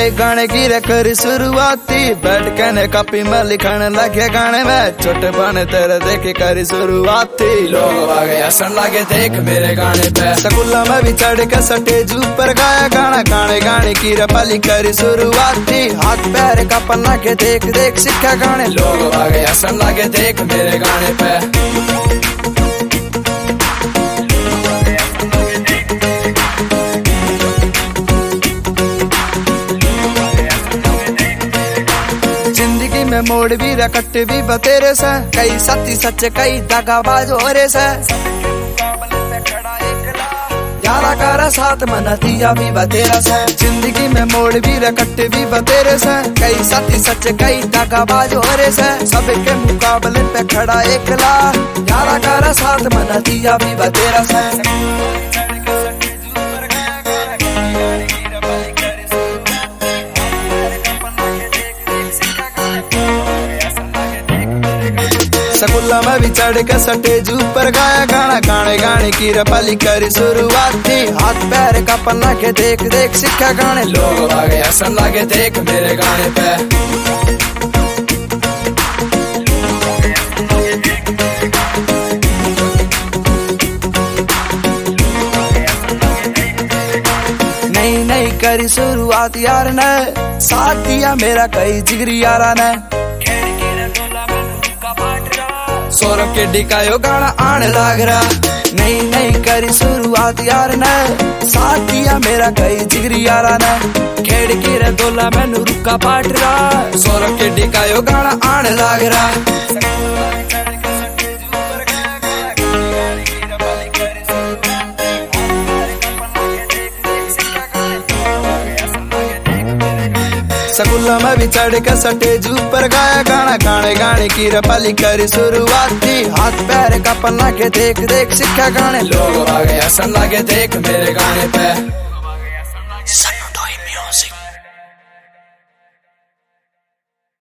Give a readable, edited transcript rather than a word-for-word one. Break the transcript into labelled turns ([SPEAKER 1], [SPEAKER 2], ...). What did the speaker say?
[SPEAKER 1] नए गाने की करी शुरुआती, बैठ के ने कॉपी में लिखण लगे गाने में, छोटे बने तेरे देखे करी शुरुआती।
[SPEAKER 2] लोग आगे हंसन लगे देख मेरे गाने पे,
[SPEAKER 1] स्कूल में भी चढ़ के स्टेज ऊपर गाया गाना, गाने गाने की रपाली करी शुरुआती, हाथ पैर का पन्ना के देख देख सीखा गाने।
[SPEAKER 2] लोग आगे हंसन लगे देख मेरे गाने पे।
[SPEAKER 1] जिंदगी में मोड़ भी रकट भी बतेरे से, कई सत्य सच कई दगाबाज हो रे से, यारा कारा साथ मनतिया भी बतेरा से। जिंदगी में मोड़ भी रकट भी बतेरे से, कई सत्य सच कई दगाबाज हो रे से, सबके मुकाबले पे खड़ा एकला, यारा कारा साथ मनतिया भी बतेरा से। स्कूल में भी चढ़ के स्टेज ऊपर गाया गाना, गाने गाने की रपाली करी शुरुआत थी, हाथ पैर का पन्ना के देख देख सीखा गाने।
[SPEAKER 2] लोग आगे हंसन लगे देख मेरे गाने पे।
[SPEAKER 1] नई नई करी शुरुआत यार ने, साथ दिया मेरा कई जिगरी यारा ने,
[SPEAKER 2] सौरभ के डिकायो गाना आने लाग रहा।
[SPEAKER 1] नई नई करी शुरुआत यार ने, साथ दिया मेरा कई जिगरी यारा ने, खेड़ के रे दोला मैनू रुका पाट रहा,
[SPEAKER 2] सौरभ के डिकायो गाना आने लाग रहा।
[SPEAKER 1] स्कूल में भी चढ़ के स्टेज ऊपर गाया गाना, गाने गाने की रपाली करी शुरुआत थी, हाथ पैर का पन्ना के देख देख सीखा गाने।
[SPEAKER 2] लोग आगे हंसन लगे देख मेरे गाने पे।
[SPEAKER 3] Sanutoy Music।